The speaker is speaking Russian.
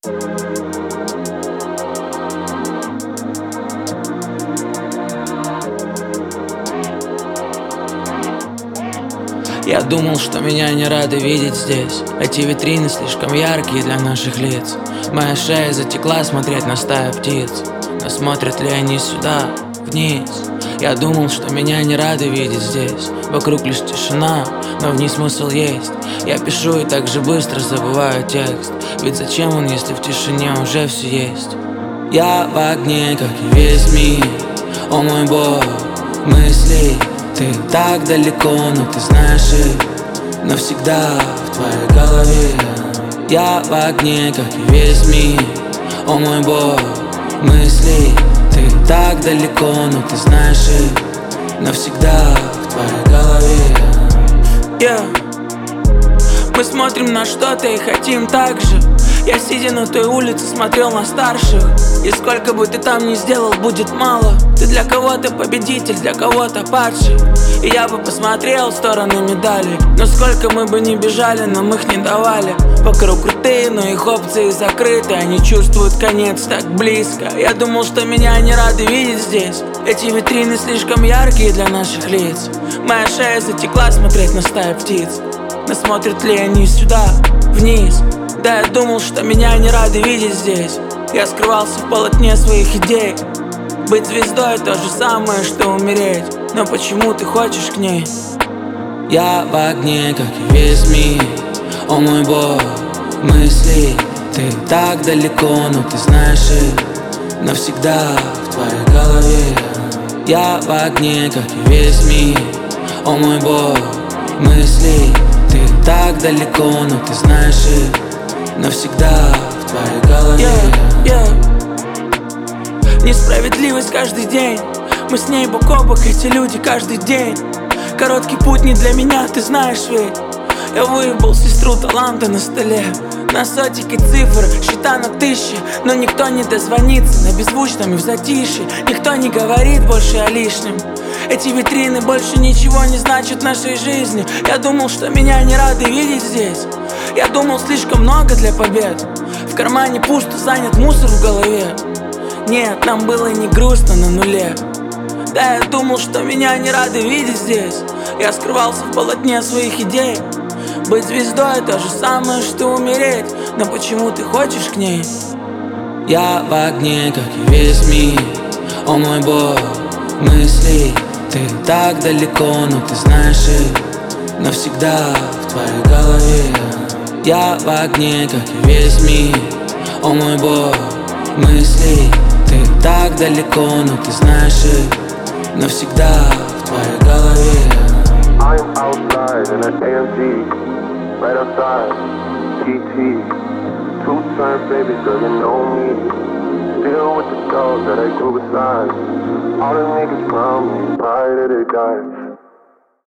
Я думал, что меня не рады видеть здесь. Эти витрины слишком яркие для наших лиц. Моя шея затекла смотреть на стаю птиц. Но смотрят ли они сюда, вниз? Я думал, что меня не рады видеть здесь. Вокруг лишь тишина, но в ней смысл есть. Я пишу и так же быстро забываю текст. Ведь зачем он, если в тишине уже все есть? Я в огне, как и весь мир. О мой Бог, мысли. Ты так далеко, но ты знаешь их навсегда в твоей голове. Я в огне, как и весь мир. О мой Бог, мысли. Ты так далеко, но ты знаешь их навсегда в твоей голове. Мы смотрим на что-то и хотим так же. Я, сидя на той улице, смотрел на старших. И сколько бы ты там ни сделал, будет мало. Ты для кого-то победитель, для кого-то падший. И я бы посмотрел в сторону медали. Но сколько мы бы ни бежали, нам их не давали. Вокруг крутые, но их опции закрыты. Они чувствуют конец так близко. Я думал, что меня не рады видеть здесь. Эти витрины слишком яркие для наших лиц. Моя шея затекла смотреть на стаю птиц. Но смотрят ли они сюда, вниз? Да, я думал, что меня не рады видеть здесь. Я скрывался в полотне своих идей. Быть звездой то же самое, что умереть. Но почему ты хочешь к ней? Я в огне, как и весь мир. О мой Бог, мысли. Ты так далеко, но ты знаешь их навсегда в твоей голове. Я в огне, как и весь мир. О мой Бог, мысли. Ты так далеко, но ты знаешь их навсегда в твоей голове. Несправедливость каждый день. Мы с ней бок о бок, эти люди каждый день. Короткий путь не для меня, ты знаешь ведь. Я выебал сестру таланта на столе. На сотики цифр, счета на тысячи. Но никто не дозвонится на беззвучном и в затишье. Никто не говорит больше о лишнем. Эти витрины больше ничего не значат в нашей жизни. Я думал, что меня не рады видеть здесь. Я думал, слишком много для побед. В кармане пусто, занят мусор в голове. Нет, нам было не грустно на нуле. Да, я думал, что меня не рады видеть здесь. Я скрывался в полотне своих идей. Быть звездой то же самое, что умереть. Но почему ты хочешь к ней? Я в огне, как и весь мир. О мой Бог, мысли. Ты так далеко, но ты знаешь их навсегда в твоей голове. Я в огне, как и весь мир. О мой Бог, мысли. Ты так далеко, но ты знаешь их навсегда в твоей голове. I am outside in an AMG, right outside, TT. Two times, baby girl, you know me. Still with the dogs that I grew beside. All the niggas around me, pride that they got.